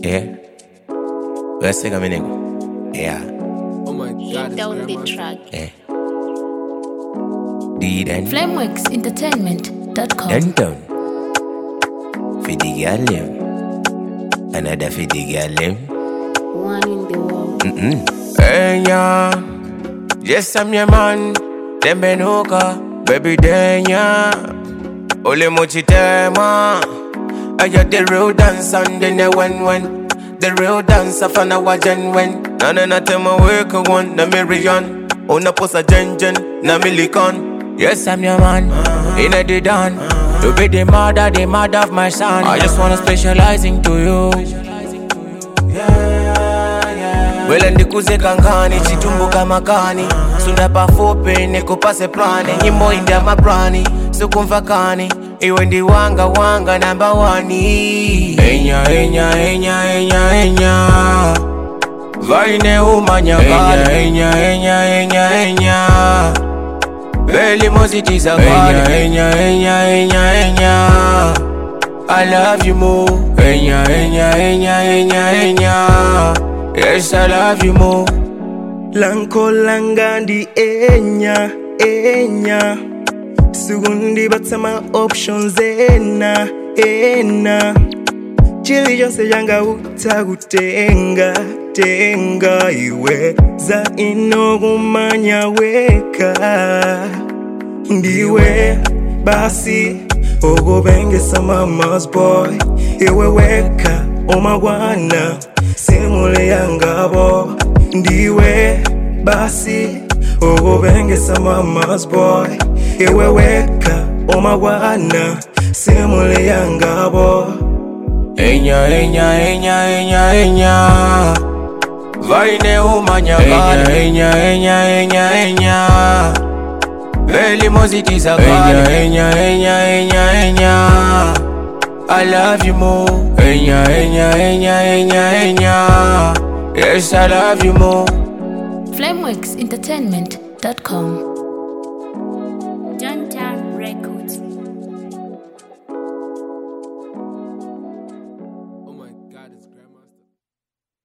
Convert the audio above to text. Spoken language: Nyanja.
Yeah. Where's the nigga? Yeah. Oh my God. Down the track. Yeah. D-Dan. FlameworksEntertainment.com. Downtown. For the girl them. Another for the girl them. One in the world. Hey, yeah. Yes, I'm your man. Dembenuka. Baby, Denya. Ole Mochitema. I got the real dance and then the when. The real dance of an hour gen when. Nana na tema work one na million. Una posa gen na millicon. Yes, I'm your man. In a the dawn. You be the mother of my son. I just wanna specialize into you. Wela ndikuze kankani, chitumbuka makani. Sunda pafupi, nikupase plani. Nyimbo india maplani, sukumfakani. Iwe ndi wanga number one. Enya Vaine umanya kali. Enya Beli mozitiza kali. Enya I love you more. Enya Yes, I love you more. Lanko langandi enya Sugundi batama options ena Chili jose yanga utagutenga iwe za inogumanya weka Ndiwe basi ogobenge sama mama's boy Iwe weka omagwana Simule yangabo Ndiwe basi ogobenge sama mama's boy Iwe weka omagwana Simule yangabo Enya Vaine umanya kali. Enya Beli mozitiza kali. Enya I love you more. Enya Yes, I love you more. FlameworksEntertainment.com. John Records.